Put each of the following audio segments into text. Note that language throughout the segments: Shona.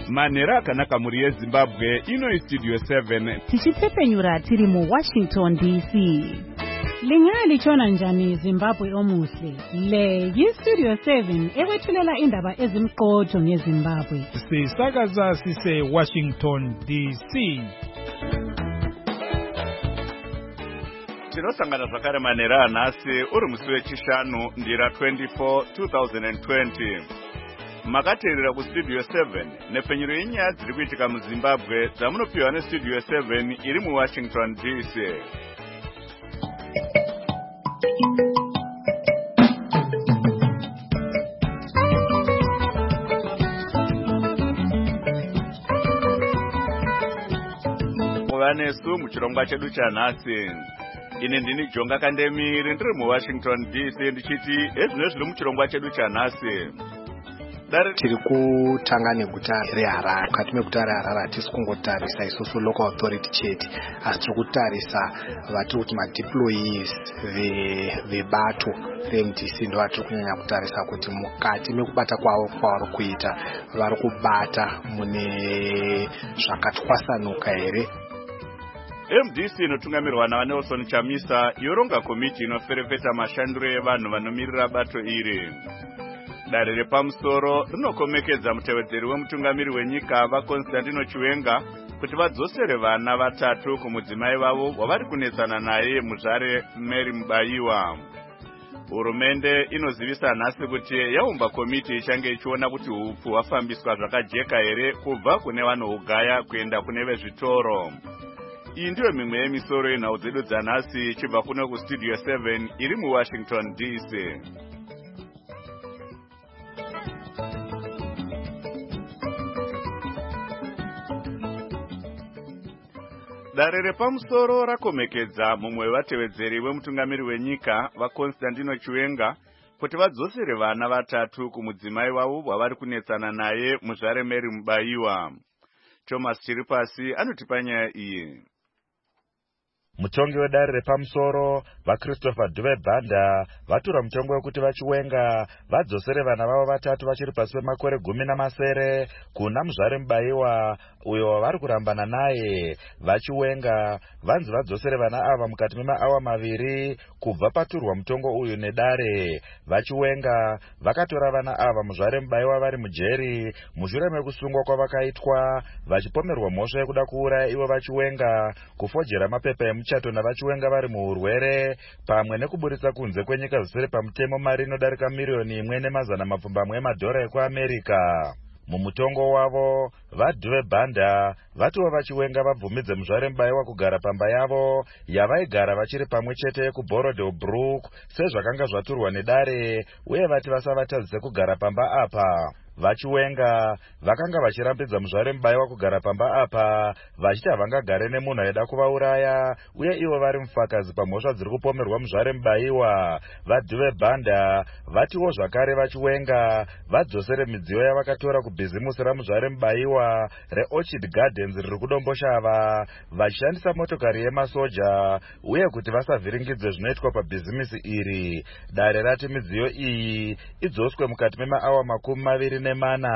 Manera akanaka muri yeZimbabwe ino Studio 7 tichitsepenyura tiri mu Washington DC. Lingali chona njani Zimbabwe omuhle. Le yi-Studio 7 ewethulela indaba ezimqotho ngeZimbabwe. Sisakaza sise Washington DC. Tinosangana zvakare manera nhasi uri musi wechishanu ndira 24 2020. Makateerera kuStudio 7 nepfenyuro yenyaya dziri kuitika muZimbabwe dzamunopiwa neStudio 7 iri muWashington DC. Muvanesu muchirongwa chedu chanhasi. Ine ndini Jonga Kandemiri ndiri muWashington DC ndichiti ezvino zviri muchirongwa chedu chanhasi. Tiri kutanga neguta reHarare. Mukati meguta reHarare hatisi kungotarisa isusu local authority chete, asi tiri kutarisa vatiri kuti madeployees vebato reMDC ndo vatiri kunyanya kutarisa kuti mukati mekubata kwavo kwavari kuita vari kubata mune zvakatwasanuka here. MDC inotungamirwa naNelson Chamisa yoronga komiti inoferefeta mashandiro evanhu vanomirira bato iri. Dare repamusoro rinokomekedza mutevedzeri wemutungamiri wenyika vaConstantino Chiwenga kuti vadzosere vana vatatu kumudzimai vavo wavari kunetsana naye muzvare Mary Mubayiwa. Hurumende inozivisa nhasi kuti yaumba komiti ichange ichiona kuti hupfu hwafambiswa zvakajeka here kubva kune vanohugaya kuenda kune vezvitoro. Iyi ndiyo mimwe yemisoro yenhau dzedu dzanhasi ichibva kuno kuStudio 7 iri muWashington DC. Dare repamusoro rakomekedza mumwe wevatevedzeri wemutungamiri wenyika vaConstantino Chiwenga kuti vadzosere vana vatatu kumudzimai wavo wavari kunetsana naye muzvare Mary Mubayiwa. Thomas Chiripasi anotipa nyaya iyi. Mutongi wedare repamusoro vaChristopher Dube Banda vatura mutongo wekuti vaChiwenga vadzosere vana vavo vatatu vachiri pasi pemakore 10 kuna muzvare Mubayiwa uyo wavari kurambana naye. VaChiwenga vanzi vadzosere vana ava mukati memaawa 2 kubva paturwa mutongo uyu nedare. VaChiwenga vakatora vana ava muzvare Mubayiwa vari mujeri mushure mekusungwa kwavakaitwa vachipomerwa mhosva yekuda kuuraya ivo vaChiwenga, kufojera mapepa emuchato navaChiwenga vari muurwere, pamwe nekuburitsa kunze kwenyika zvisere pamutemo mari inodarika $1,200,000 emadhora ekuAmerika. Mumutongo wavo vaDube Banda vatiwo vaChiwenga vabvumidze muzvare Mubayiwa kugara pamba yavo yavaigara vachiri pamwe chete yekuBorodebrook sezvakanga zvaturwa nedare, uye vati vasavatadzise kugara pamba apa. VaChiwenga vakanga vachirambidza muzvare Mubayiwa kugara pamba apa vachiti havangagare nemunhu aida kuvauraya, uye ivo vari mufakazi pamhosva dziri kupomerwa muzvare Mubayiwa. vaDube Banda vatiwo zvakare vaChiwenga vadzosere midziyo yavakatora kubhizimusi ramuzvare Mubayiwa reOrchid Gardens riri kudomboshava vachishandisa motokari yemasoja, uye kuti vasavhiringidze zvinoitwa pabhizimisi iri. Dare rati midziyo iyi idzoswe mukati memaawa 24.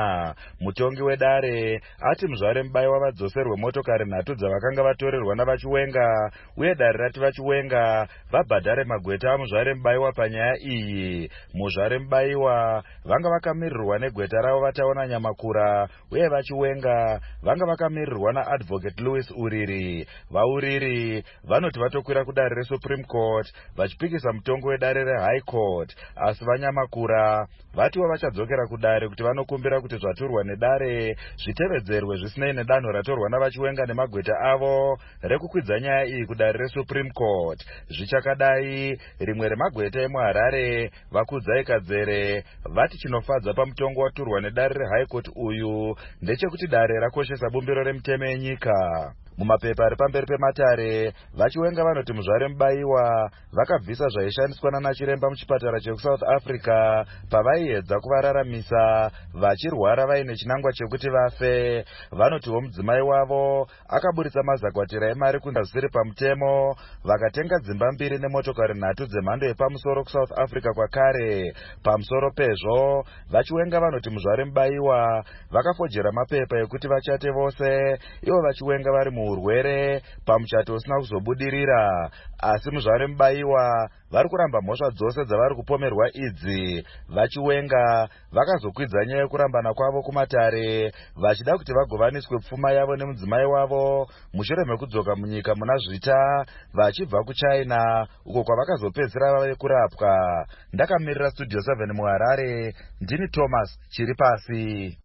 Mutongi wedare ati muzvare Mubayiwa vadzoserwe motokari 3 dzavakanga vatorerwa navaChiwenga, uye dare rati vaChiwenga vabhadhare magweta amuzvare Mubayiwa panyaya iyi. Muzvare Mubayiwa vanga vakamirirwa negweta ravo vataona Nyamakura, uye vaChiwenga vanga vakamirirwa naAdvocate Louis Uriri. VaUriri vanoti vatokwira kudare reSupreme Court vachipikisa mutongo wedare reHigh Court, asi vaNyamakura vatiwo vachadzokera kudare kuti vanokumbira kuti zvaturwa nedare zvitevedzerwe zvisinei nedanho ratorwa navaChiwenga nemagweta avo rekukwidza nyaya iyi kudare reSupreme Court. Zvichakadai, rimwe remagweta emuHarare vaKudzai Kadzere vati chinofadza pamutongo waturwa nedare reHigh Court uyu ndechekuti dare rakoshesa bumbiro remutemo mitemo yenyika. Mumapepa ari pamberi pematare, vachiwenga vanoti Muzvare Mubaiwa vakabvisa zvaishandiswa naNachiremba muchipatara chekuSouth Africa pavaiedza kuvararamisa vachirwara vaine chinangwa chekuti vafe. Vanotiwo mudzimai wavo akaburitsa mazakwatira emari kunzviri pamutemo, vakatenga dzimba 2 nemotokari 3 dzemhando yepamusoro kuSouth Africa kwakare. Pamusoro pezvo, vachiwenga vanoti Muzvare Mubaiwa vakafojera mapepa ekuti vachate vose, ivo vachiwenga vari muurwere pamuchato usina kuzobudirira. Asi Muzvare Mubaiwa vari kuramba mhosva dzose dzavari kupomerwa idzi. Vachiwenga vakazokwidza nyaya yekurambana kwavo kumatare, vachida kuti vagovaniswe pfuma yavo nemudzimai wavo mushure mekudzoka munyika muna zvita vachibva kuChina, uko kwavakazopedzisira vave kurapwa. Ndakamirira Studio 7 muHarare, ndini Thomas Chiripasi.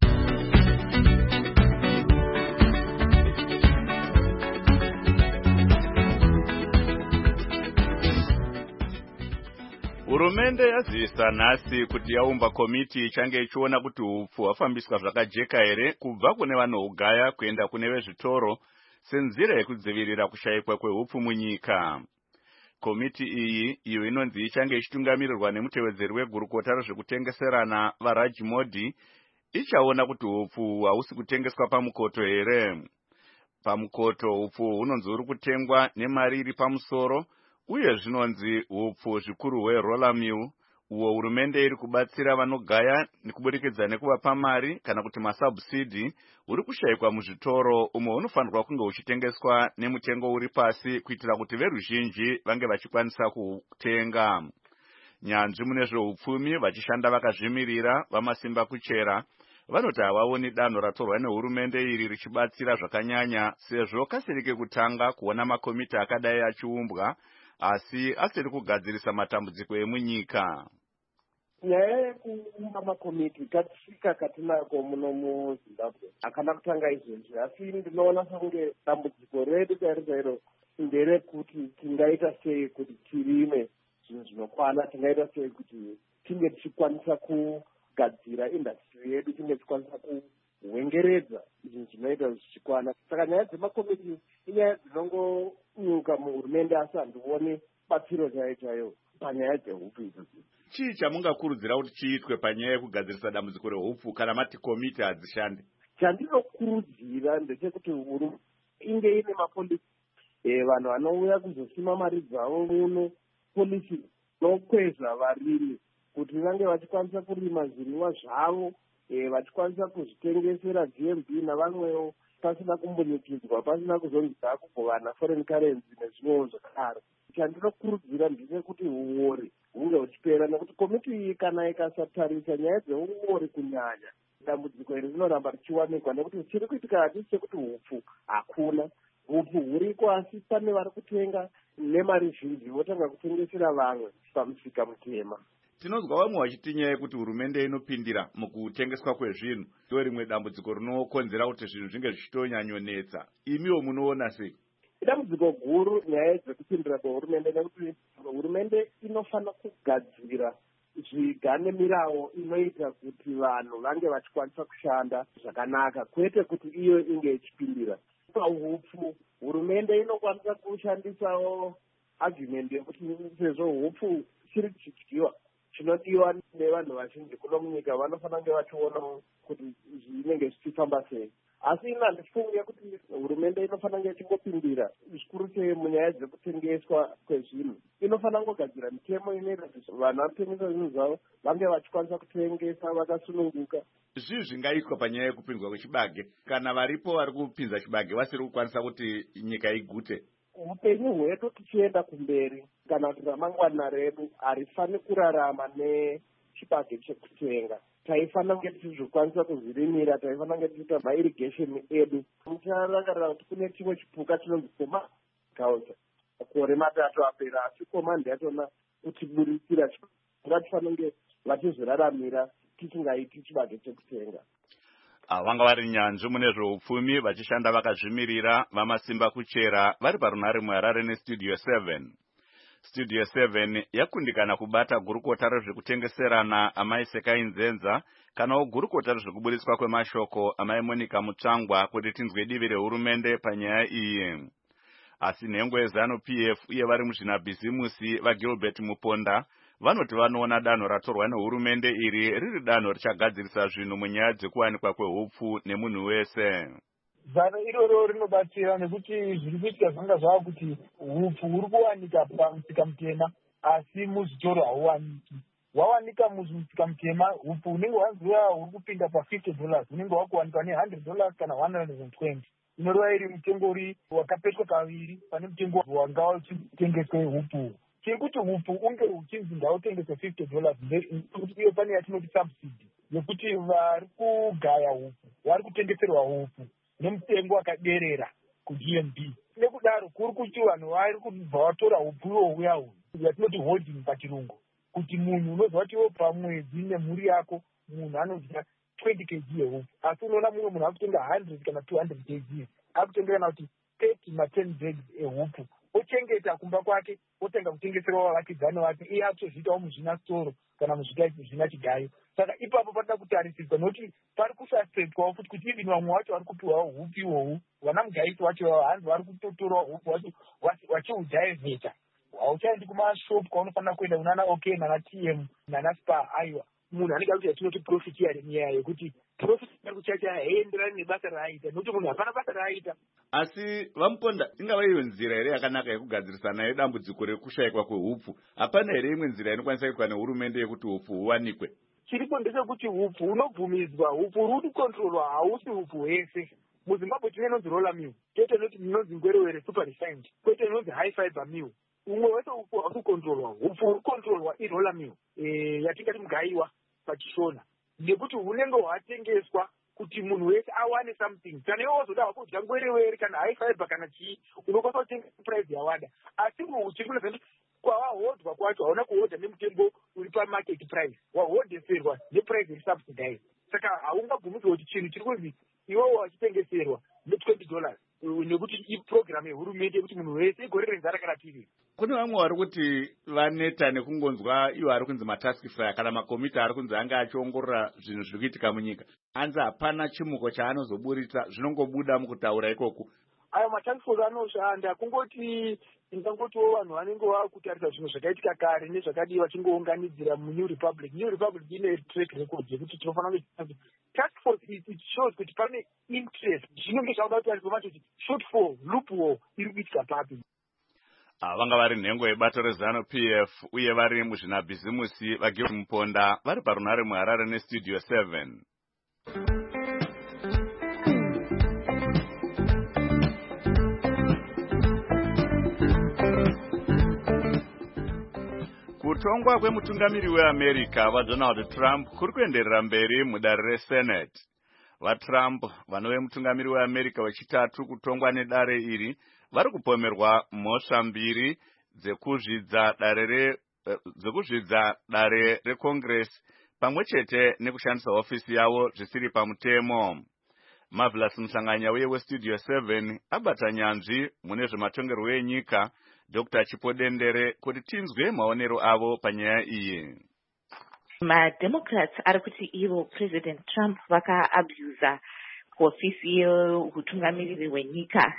Hurumende yazivisa nhasi kuti yaumba komiti ichange ichiona kuti hupfu hwafambiswa zvakajeka here kubva kune vanohugaya kuenda kune vezvitoro senzira yekudzivirira kushayikwa kwehupfu munyika. Komiti iyi, iyo inonzi ichange ichitungamirirwa nemutevedzeri wegurukota rezvekutengeserana vaRaj Modi, ichaona kuti hupfu hausi kutengeswa pamukoto here. Pamukoto hupfu hunonzi huri kutengwa nemari iri pamusoro, uye zvinonzi hupfu zvikuru hweroller mill, uwo hurumende iri kubatsira vanogaya nekuburikidza nekuvapa mari kana kuti masubsidi, uri kushayikwa muzvitoro, umwe unofanirwa kunge uchitengeswa nemutengo uri pasi kuitira kuti veruzhinji vange vachikwanisa kutenga. Nyanzvi mune zveupfumi vachishanda vakazvimirira vamasimba kuchera vanoti havaoni danho ratorwa nehurumende iri richibatsira zvakanyanya, sezvo kasiri kekutanga kuona makomiti akadai achiumbwa, asi asiri kugadzirisa matambudziko emunyika. Nyaya yekuumba makomiti katsika katinako muno muZimbabwe akana kutanga izvozvi, asi ndinoona sekunge dambudziko redu chairo nderekuti tingaita sei kuti tirime zvinhu zvinokwana, tingaita sei kuti tinge tichikwanisa kugadzira industry yedu, tinge tichikwanisa kuhwengeredza zvinhu zvinoita zvichikwana. Saka nyaya dzemakomiti inyaya dzinongonyuka muhurumende, asi handioni batsiro chaiyo panyaya dzehupfu idzodzo. Chii chamungakurudzira kuti chiitwe panyaya yekugadzirisa dambudziko rehupfu kana mati komiti hadzishande? Chandinokurudzira ndechekuti hurumende inge ine mapolisi, vanhu vanouya kuzosima mari dzavo muno, polisi nokwezva varimi kuti vange vachikwanisa kurima zvirimwa zvavo, vachikwanisa kuzvitengesera GMB navamwewo pasina kumbonikidzwa, pasina kuzonzi kugovana foreign currency nezvimwewo zvakadaro. Chandinokurudzira ndechekuti uori hunge huchipera, nekuti komiti iyi kana ikasatarisa nyaya dzeuori kunyanya, dambudziko iri rinoramba richiwanikwa, nekuti chiri kuitika hatisi chekuti hupfu hakuna. Hupfu huriko, asi pane vari kutenga nemari zhinji votanga kutengesera vamwe pamusika mutema. Tinonzwa vamwe vachiti nyaya yekuti hurumende inopindira mukutengeswa kwezvinhu ndo rimwe dambudziko rinokonzera kuti zvinhu zvinge zvichitonyanyonetsa. Imiwo munoona sei? Dambudziko guru nyaya dzekupindira kwehurumende, nekuti hurumende inofanira kugadzira zvigane mirawo inoita kuti vanhu vange vachikwanisa kushanda zvakanaka, kwete kuti iyo inge ichipindira. Pahupfu hurumende inokwanisa kushandisawo argument yekuti sezvo hupfu chiri chidyiwa chinodiwa nevanhu vazhinji kuno munyika, vanofanira kunge vachionawo kuti zvinenge zvichifamba sei. Asi ina ndichifunga kuti hurumende inofanira kunge ichingopindira zvikuru sei munyaya dzekutengeswa kwezvinhu. Inofanira kugadzira mitemo inoita kuti vanhu vanotengesa zvinhu zvavo vange vachikwanisa kutengesa vakasununguka. Zvii zvingaitwa panyaya yekupinzwa kwechibage kana varipo vari kupinza chibage vasiri kukwanisa kuti nyika igute? Upenyu hwedu tichienda kumberi kana kuti ramangwana redu harifani kurarama nechibage chekutenga. Taifanira kunge tichizvikwanisa kuzvirimira, taifanira kunge tichiita mairrigation edu. Mucharangarira kuti kune chimwe chipuka chinonzi koma gauta makore 3 apera, asi komandi yachona kutiburikira. Ngatifanira kunge vachizviraramira tisingaiti chibage chekutenga. Vanga vari nyanzvi mune zveupfumi vachishanda vakazvimirira vamasimba kuchera vari parunhare muHarare neStudio 7. Studio 7 yakundikana kubata gurukota rezvekutengeserana amai Sekainzenza kanawo gurukota rezvekubudiswa kwemashoko amai Monica Mutsvangwa kuti tinzwe divi rehurumende panyaya iyi. Asi nhengo yeZanu PF uye vari muzvinabhizimusi vaGilbert Muponda vanoti vanoona danho ratorwa nehurumende iri riri danho richagadzirisa zvinhu munyaya dzekuwanikwa kwehupfu nemunhu wese. Zano iroro rinobatsira nekuti zviri kuitika zvanga zvava kuti hupfu huri kuwanika pamusika mutema asi muzvitoro hauwaniki. Wawanika muzvimusika mutema hupfu unenge wanziwa huri kupinda pa$50 unenge wakuwanikwa ne$100 kana $120. Inorova iri mutengo uri wakapetwa kaviri pane mutengo wanga uchitengeswe hupfu. Chiri kuti hupfu unge uchinzi ngautengeswe $50 ndekuti iyo pane yatinoti subsidy yekuti vari kugaya hupfu vari kutengeserwa hupfu nemutengo wakaderera kuGMB. Nekudaro kuri kuti vanhu vari kubva vatora hupfu uya uyu yatinoti holding pachirungu, kuti munhu unozwa kuti pamwedzi nemhuri yako munhu anodya 20 kg yehupfu, asi unoona mumwe munhu akutenga 100 kana 200 kg akutenga kana kuti 30 ma10 bags ehupfu, ochengeta kumba kwake otanga kutengeserwa vakidzani vake, iye atozviitawo muzvina storo kana muzvina chigayo. Saka ipapo panoda kutarisirwa nokuti pari kusasetwawo futi kuti ivini vamwe vacho vari kupiwawo hupfu ihwohwu, vana mugaiti vacho hanzi vari kutotorawo hupfu vacho vachiudhaivheta. Hauchaendi kumashopu kwaunofanira kuenda kunana OK nana TM nana Spar. Aiwa, munhu anenge akuti yatinoti profit sharing nyaya yekuti profit ari kuchacha haienderani nebasa raaita nokuti munhu hapana basa raaita. Asi Vamuponda, ingava iyo nzira here yakanaka yekugadzirisana nedambudziko rekushayikwa kwehupfu? Hapana here imwe nzira inokwanisa kuitwa nehurumende yekuti hupfu huwanikwe? Chiripo ndechekuti hupfu hunobvumidzwa, hupfu huri kukontrolwa, hausi hupfu hwese. MuZimbabwe tine inonzi roller mill, toite inoti inonzi ngwerewere super refined, toite inonzi high fiber mill. Umwe wese hupfu huri kukontrolwa, hupfu huri kukontrolwa iroller mill yatingati mugaiwa pachishona, nekuti hunenge hwatengeswa kuti munhu wese awane something. Kana iwe wazoda hako kudya ngwerewere kana high fiber kana chii, unokwanisa kutenga price yawada. Asi chiri kunazvo kwawahodhwa kwacho hauna kuhodha nemutengo uri pamarket price, wahodheserwa neprice iri subsidized. Saka haungabvumidzwa kuti chinhu chiri kunzi iwewo wachitengeserwa ne$20 nekuti iprogram yehurumende yekuti munhu wese igore renzara kana tiri. Kune vamwe vari kuti vaneta nekungonzwa iwo ari kunzi matask force kana makomiti ari kunzi anga achiongorora zvinhu zviri kuitika munyika, anzi hapana chimuko chaanozoburitsa, zvinongobuda mukutaura ikoku. Ayo matask force anoshanda kungoti ingangotiwo vanhu vanenge vakutarisa zvinhu zvakaitika kare nezvakadiwa vachingounganidzira muNew Republic. New Republic ine track record yekuti tinofanira kuti task force it shows kuti pane interest, zvinenge zvauda kutariswa macho kuti shortfall loophole iri kuitika papi. Vanga vari nhengo yebato reZanu PF uye vari muzvinabhizimusi vaGilbert Muponda vari parunare muHarare neStudio 7. Kutongwa kwemutungamiri weAmerica vaDonald Trump kuri kuenderera mberi mudare reSenate. VaTrump vanove mutungamiri weAmerica wechitatu kutongwa nedare iri vari kupomerwa mhosva mbiri dzekuzvidza dare reCongress pamwe chete nekushandisa hofisi yavo zvisiri pamutemo. Marvelous Musanganya uye weStudio 7 abata nyanzvi mune zvematongerwo enyika Dr. Chipodendere kuti tinzwe maonero avo panyaya iyi. MaDemocrats ari kuti ivo President Trump vakaabhuza hofisi yehutungamiriri hwenyika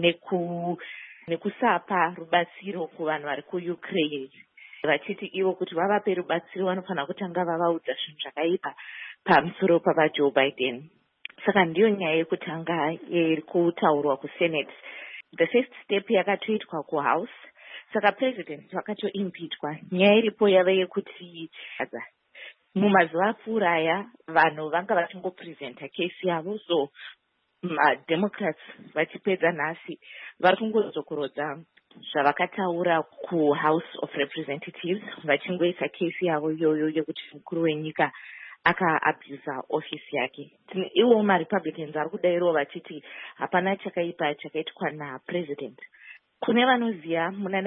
nekusapa rubatsiro kuvanhu vari kuUkraine, vachiti ivo kuti vavape rubatsiro vanofanira kutanga vavaudza zvinhu zvakaipa pamusoro pavaJoe Biden. Saka ndiyo nyaya yekutanga iri kutaurwa kuSenate. The first step yakatoitwa kuHouse, saka President vakatoimpitwa. Nyaya iripo yava yekuti mumazuva apfuura aya vanhu vanga vachingopresenta kesi yavo, so maDemocrats vachipedza nhasi vari kungozokorodza zvavakataura kuHouse of Representatives vachingoisa kesi yavo iyoyo yekuti mukuru wenyika akaabhuza ofisi yake. Ivo maRepublicans vari kudairawo vachiti hapana chakaipa chakaitwa naPresident. Kune vanoziva muna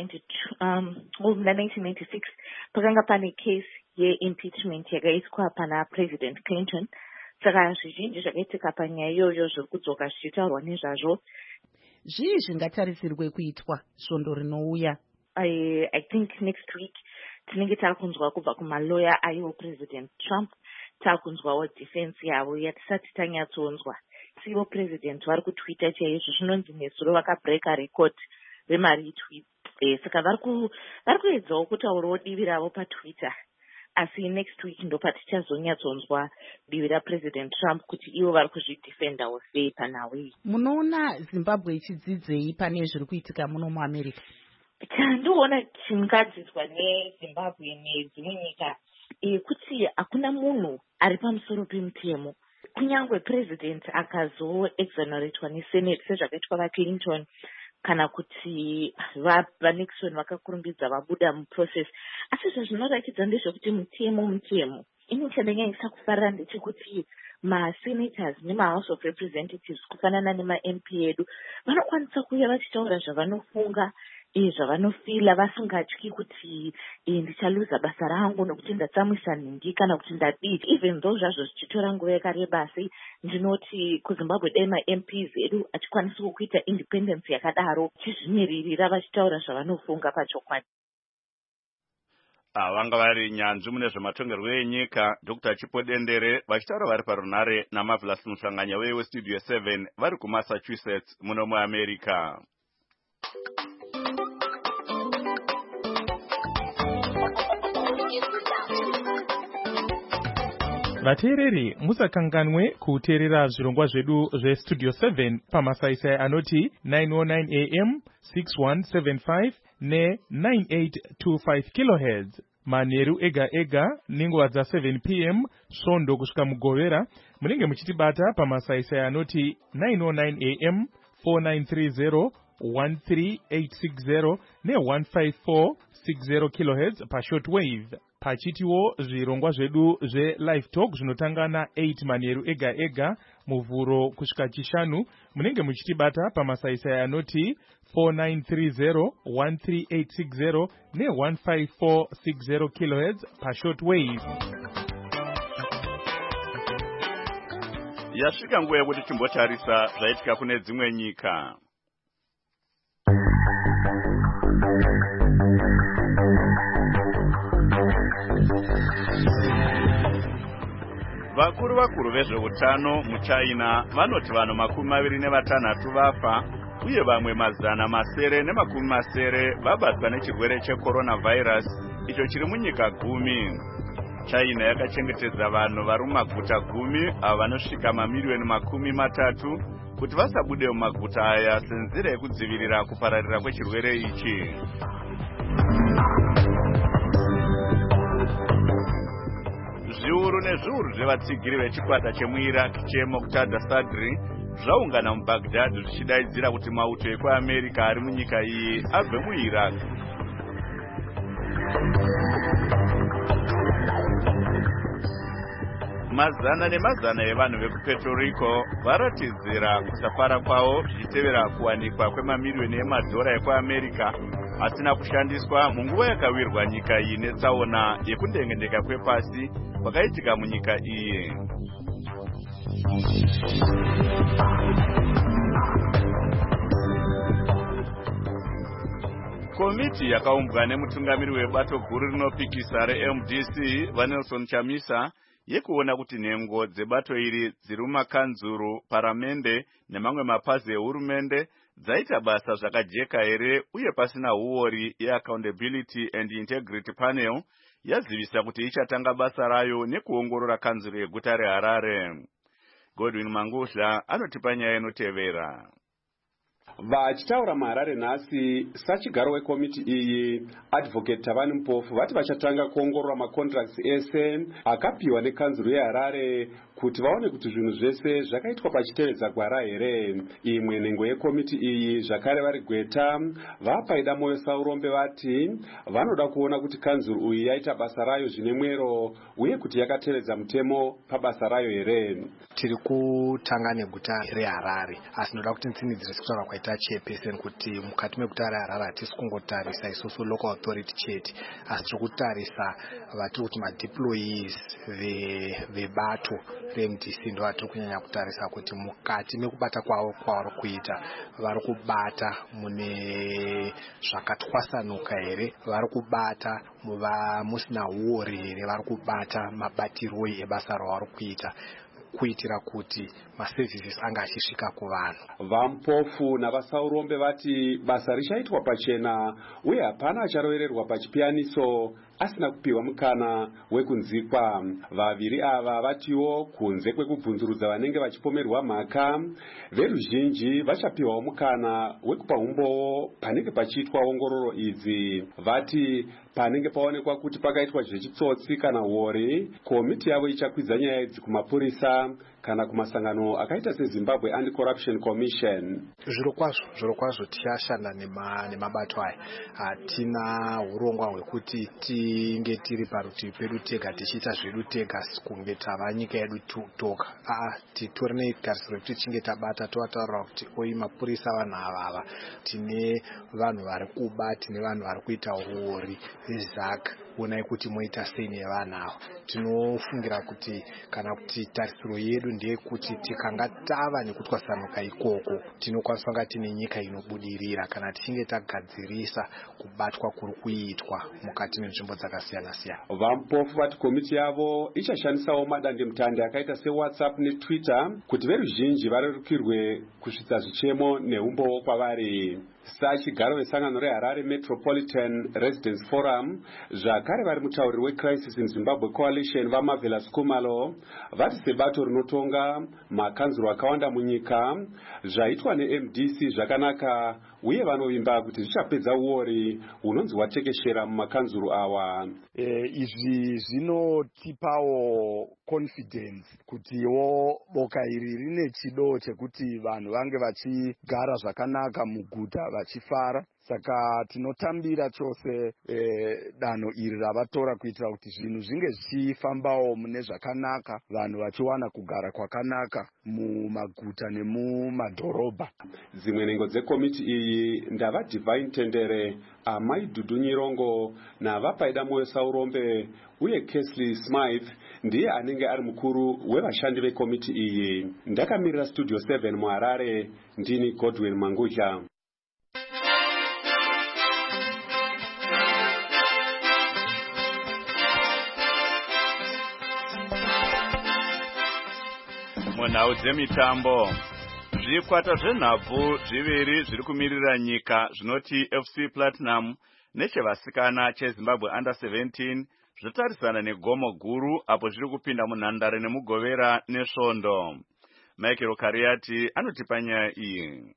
1996 pakanga pane case yeimpeachment yakaiswa pana President Clinton. Saka zvizhinji zvakaitika panyaya iyoyo zviri kudzoka zvichitaurwa nezvazvo. Zvii zvingatarisirwe kuitwa svondo rinouya? I think next week tinenge takunzwa kubva kumalawyer aiwo President Trump, takunzwawo defense yavo yatisati tanyatsonzwa. Sivo President vari kutwiita chaizvo, zvinonzi nesuro vakabreaka record remaretweet. Saka vari kuedzawo kutaurawo divi ravo paTwitter, asi next week ndo patichazonyatsonzwa divi raPresident Trump kuti ivo vari kuzvidefendawo sei panhau iyi. Munoona Zimbabwe ichidzidzei pane zviri kuitika muno muAmerica? Chandinoona chingadzidzwa neZimbabwe nedzimwe nyika kuti hakuna munhu ari pamusoro pemutemo. Kunyangwe president akazoexoneratwa nesenate sezvakaitwa vaClinton kana kuti vaNixon vakakurumbidza vabuda muprocess, asi zvazvinoratidza ndezvekuti mutemo ini chandanyanyisa kufarira ndechekuti masenators nemahouse of representatives kufanana nemaMP edu vanokwanisa kuuya vachitaura zvavanofunga, zvavanofila, vasingatyi kuti ndichaluza basa rangu nokuti ndatsamwisa nhingi kana kuti ndadii. Even though zvazvo zvichitora nguva yakareba, asi ndinoti kuZimbabwe dai maMPs edu achikwanisa kuita independence yakadaro, chizvinyiririra vachitaura zvavanofunga pachokwadi. Vanga vari nyanzvi mune zvematongerwo enyika Dr. Chipo Dendere vachitaura vari parunare naMarvelous Musanganya weStudio 7 vari kuMassachusetts muno muAmerica. Vateereri, musakanganwe kuteerera zvirongwa zvedu zveStudio 7 pamasaisai anoti 909 AM, 6175 ne9825 kHz. Manheru ega ega nenguva dza7 PM svondo kusvika mugovera munenge muchitibata pamasaisai anoti 909 AM, 4930 13860 ne15460 kHz pashortwave. Pachitiwo zvirongwa zvedu zveLive Talk zvinotanga na8 manheru ega ega muvhuro kusvika chishanu munenge muchitibata pamasaisai anoti 4930 13860 ne15460 kHz pashortwave. Yasvika nguva yekuti timbotarisa zvaitika kune dzimwe nyika. Vakuru vezveutano muChina vanoti vanhu 26 vafa uye vamwe 900 vabatwa nechirwere cheCoronavirus icho chiri munyika 10. China yakachengetedza vanhu vari mumaguta 10 avo vanosvika mamiliyoni 30 kuti vasabude mumaguta aya senzira yekudzivirira kupararira kwechirwere ichi. Zviuru nezviuru zvevatsigiri vechikwata chemuIraq cheMoqtada Sadri zvaungana muBaghdad zvichidaidzira kuti mauto ekuAmerica ari munyika iyi abve muIraq. Mazana nemazana evanhu vekuPuerto Rico varatidzira kusafara kwavo zvichitevera kuwanikwa kwemamiliyoni emadhora ekuAmerica asina kushandiswa munguva yakawirwa nyika iyi netsaona yekundengendeka kwepasi kwakaitika munyika iyi. Komiti yakaumbwa nemutungamiri webato guru rinopikisa reMDC vaNelson Chamisa yekuona kuti nhengo dzebato iri dziri mumakanzuru, paramende nemamwe mapazi ehurumende dzaita basa zvakajeka here uye pasina huori yeAccountability and Integrity Panel yazivisa kuti ichatanga basa rayo nekuongorora kanzuru yeguta reHarare. Godwin Mangusha anotipa nyaya inotevera. Vachitaura muHarare nhasi sachigaro wekomiti iyi, Advocate Tavani Mpofu vati vachatanga kuongorora macontracts ese akapiwa nekanzuru yeHarare kuti vaone kuti zvinhu zvese zvakaitwa pachitevedza gwara here. Imwe nhengo yekomiti iyi zvakare vari Gweta vapaida moyo saurombe vati vanoda kuona kuti kanzuru uyu yaita basa rayo zvine mwero uye kuti yakatevedza mutemo pabasa rayo here. Tiri kutanga neguta reHarare asi ndoda kuti nditsinidzire kutaura kwaita chairperson kuti mukati meguta reHarare hatisi kungotarisa isusu local authority chete asi tiri kutarisa vatiri kuti madeployees vebato reMDC ndo vatiri kunyanya kutarisa kuti mukati mekubata kwavo kwavari kuita vari kubata mune zvakatwasanuka here, vari kubata muva musina uori here, vari kubata mabatirwo ebasa ravari kuita kuitira kuti maservices anga achisvika kuvanhu. Vampofu navasaurombe vati basa richaitwa pachena uye hapana acharovererwa pachipiyaniso asina kupiwa mukana wekunzikwa. Vaviri ava vatiwo kunze kwekubvunzurudza vanenge vachipomerwa mhaka, veruzhinji vachapiwawo mukana wekupa umbowo panenge pachiitwa ongororo idzi. Vati panenge paonekwa kuti pakaitwa zvechitsotsi kana uori, komiti yavo ichakwidza nyaya idzi kumapurisa kana kumasangano akaita seZimbabwe Anti-Corruption Commission. Zviro kwazvo tichashanda nemabato aya. Hatina urongwa hwekuti tinge tiri parutivi pedu tega tichiita zvedu tega kunge tava nyika yedu toga. Titori negarisiro rekuti tichinge tabata tovataurira kuti oi mapurisa vanhu avava, tine vanhu vari kuba, tine vanhu vari kuita uori zaka, onai kuti moita sei nevanhu ava. Tinofungira kuti kana kuti tarisiro yedu ndeyekuti tikanga tava nekutwasanuka ikoko tinokwanisa kunga tine nyika inobudirira kana tichinge tagadzirisa kubatwa kuri kuitwa mukati menzvimbo dzakasiyana siyana. Vampofu vati komiti yavo ichashandisawo madandemutande akaita seWhatsApp neTwitter kuti veruzhinji varerukirwe kusvitsa zvichemo neumbowo kwavari. Sachigaro vesangano reHarare Metropolitan Residents Forum zvakare vari mutauriri weCrisis in Zimbabwe Coalition vaMarvelous Kumalo vati sebato rinotonga makanzuro akawanda munyika zvaitwa neMDC zvakanaka uye vanovimba kuti zvichapedza uori hunonzi hwatekeshera mumakanzuro awa. Izvi zvinotipawo confidence kutiwo boka iri rine chido chekuti vanhu vange vachigara zvakanaka muguta vachifara. Saka tinotambira chose danho iri ravatora kuitira kuti zvinhu zvinge zvichifambawo mune zvakanaka, vanhu vachiwana kugara kwakanaka mumaguta nemumadhorobha. Dzimwe nhengo dzekomiti iyi ndava Divine Tendere, Amai Dudu Nyirongo navaPaida Moyo Saurombe uye Kesley Smythe ndiye anenge ari mukuru wevashandi vekomiti iyi. Ndakamirira Studio 7 muHarare, ndini Godwin Mangudya. Munhau dzemitambo, zvikwata zvenhabvu zviviri zviri kumirira nyika zvinoti FC Platinum nechevasikana cheZimbabwe Under 17 zvotarisana negomo guru apo zviri kupinda munhandare nemugovera nesvondo. Michael Kariati anotipa nyaya iyi.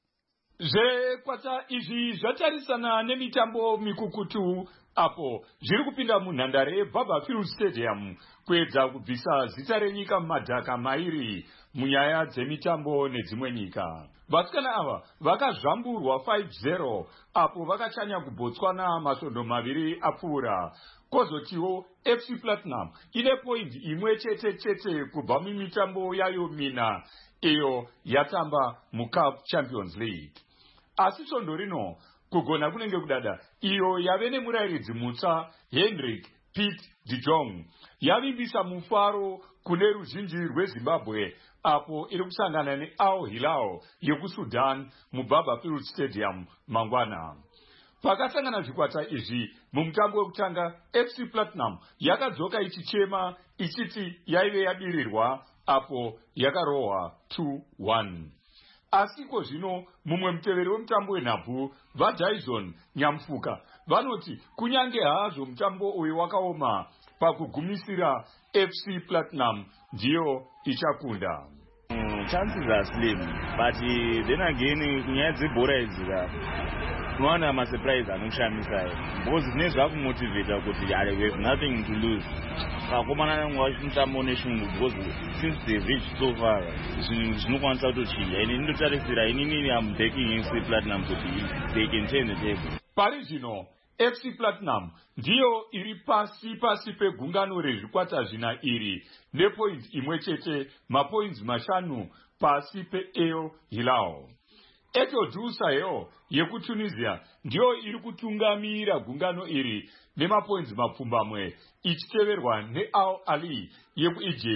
Zvekwata izvi zvatarisana nemitambo mikukutu apo zviri kupinda munhandare yeBarberfield Stadium kuedza kubvisa zita renyika mumadhaka mairi munyaya dzemitambo nedzimwe nyika. Vasikana ava vakazvamburwa 5-0 apo vakachanya kuBotswana masvondo maviri apfuura. Kozotiwo FC Platinum ine point imwe chete kubva mumitambo yayo mina iyo yatamba muCAF Champions League. Asi svondo rino kugona kunenge kudada iyo yave nemurairidzi mutsva Hendrik Piet de Jong yavimbisa mufaro kune ruzhinji rweZimbabwe apo iri kusangana neAl Hilal yekuSudan muBarberfield Stadium mangwana. Pakasangana zvikwata izvi mumutambo wekutanga, FC Platinum yakadzoka ichichema ichiti yaive yabirirwa apo yakarohwa 2-1. Asiko zvino mumwe muteveri wemutambo wenhabvu vaDaison Nyamfuka vanoti kunyange hazvo mutambo uyu wakaoma, pakugumisira FC Platinum ndiyo ichakunda. Chances are slim, but then again kunyaya dzebhora idzi unowana masurprise anokushamisa because zvine zvakumotivata kuti we have nothing to lose. Pakomana nangwa mutambo neshungu because since they've reached so far zvinhu zvinokwanisa kutochinja. Ini ndinotarisira inini am backing FC Platinum kuti they can turn the table. Pari zvino FC Platinum ndiyo iri pasi pegungano rezvikwata zvina iri nepoint imwe chete, mapoints 5 pasi peAl Hilal. Etoile Sahel yekuTunisia ndiyo iri kutungamira gungano iri nemapoints mapfumbamwe ichiteverwa neAl Ahly yekuEgypt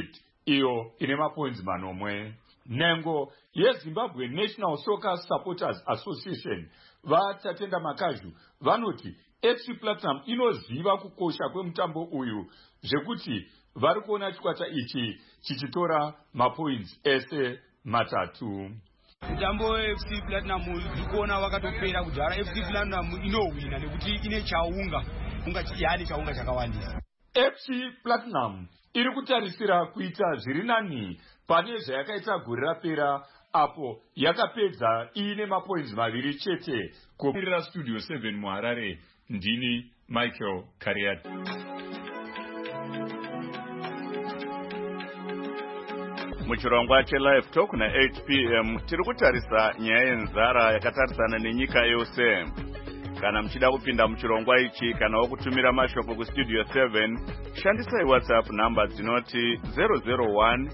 iyo ine mapoints manomwe. Nhengo yeZimbabwe National Soccer Supporters Association vatatenda makazhu vanoti FC Platinum inoziva kukosha kwemutambo uyu zvekuti vari kuona chikwata ichi chichitora mapoints ese matatu. Mutambo FC Platinum ndikuona wakatopera kudhara. FC Platinum inowina nekuti ine chaunga yani chaunga chakawandisa. FC Platinum iri kutarisira kuita zviri nani pane zvayakaita gore rapera apo yakapedza ine mapoints maviri chete. Kumirira Studio 7 muHarare, ndini Michael Kariat. Muchirongwa cheLive Talk na 8 p.m. tiri kutarisa nyaya yenzara yakatarisana nenyika yose. Kana mchida kupinda muchirongwa ichi kana wakutumira mashoko ku Studio 7, shandisai WhatsApp number dzinoti 001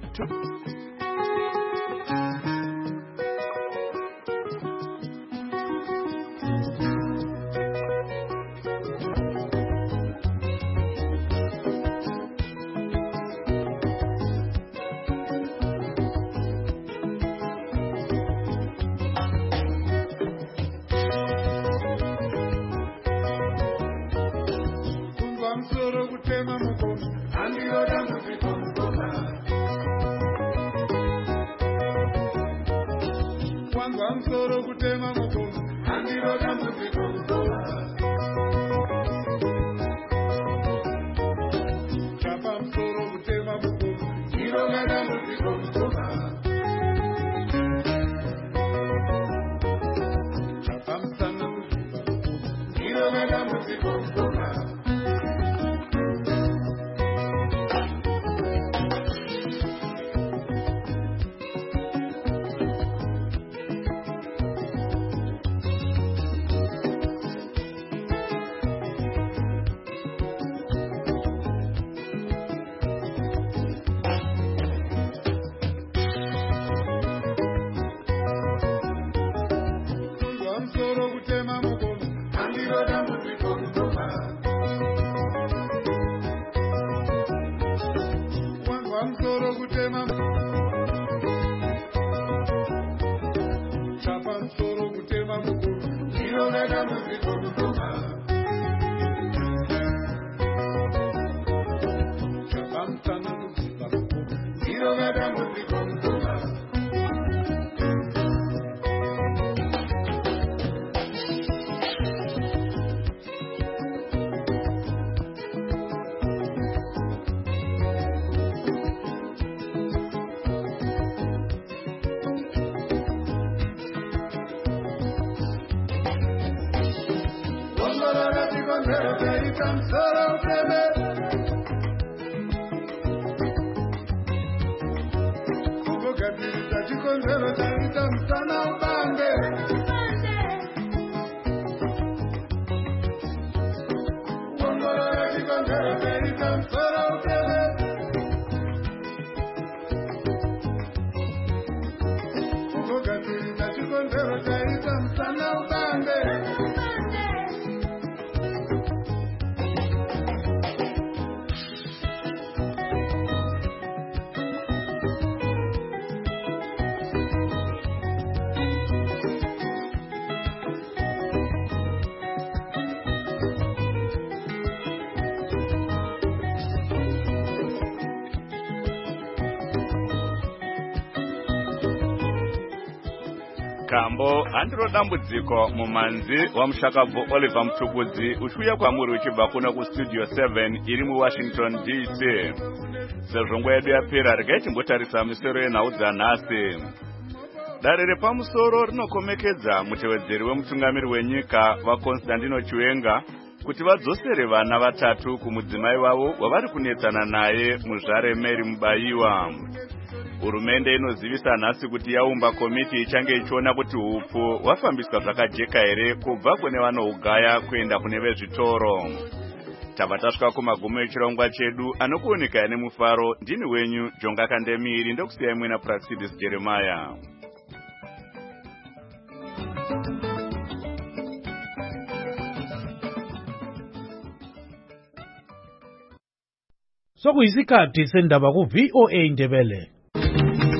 Kambo andiro dambudziko mumanzi wamushakabvu Oliver Mtukudzi uchiuya kwamuri uchibva kuno ku Studio 7 iri mu Washington DC. Sezvo nguva yedu yapera regai timbotarisa misoro yenhau dzanhasi. Dare repamusoro rinokomekedza mutevedzeri wemutungamiri wenyika vaConstantino Chiwenga kuti vadzosere vana vatatu kumudzimai wavo wavari kunetsana naye muzvare Mary Mubayiwa. Hurumende inozivisa nhasi kuti yaumba komiti ichange ichiona kuti hupfu hwafambiswa zvakajeka here kubva kune vanohugaya kuenda kune vezvitoro. Tabva tasvika kumagumo echirongwa chedu anokuoneka nemufaro. Ndini wenyu Jonga Kandemiri ndokusiyai mwena Praxidis Jeremiah. sokuyisikhathi sendaba ku VOA Ndebele.